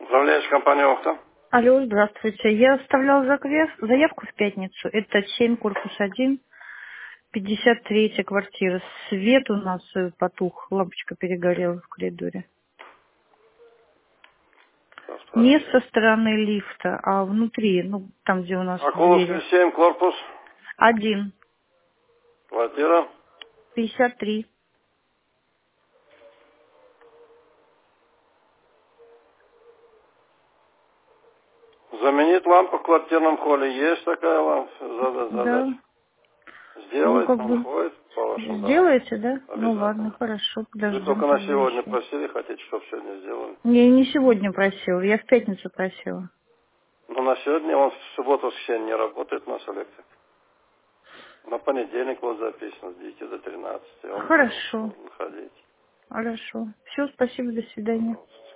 Управляющая компания «Охта». Алло, здравствуйте. Я оставляла заявку в пятницу. Это 7, корпус 1, 53 квартира. Свет у нас потух, лампочка перегорела в коридоре. Сейчас Не проверим. со стороны лифта, а внутри, ну, там, где у нас Акуловский двери. 7, корпус, 1, квартира. 53. Заменить лампу в квартирном холле. Есть такая лампа? Да. Задача. Ну, Сделать, как он бы, ходит по вашим домам. сделаете, да? Ну, ладно, Обязательно. хорошо, Вы подождем только на тогда сегодня еще. просили, хотите, чтобы сегодня сделали. Я не сегодня просила, я в пятницу просила. Но на сегодня он в субботу-воскресенье не работает, у нас электрик. На понедельник вот записано с 9 до 13. Он Хорошо. должен ходить. Хорошо. Все, спасибо, до свидания. Пожалуйста.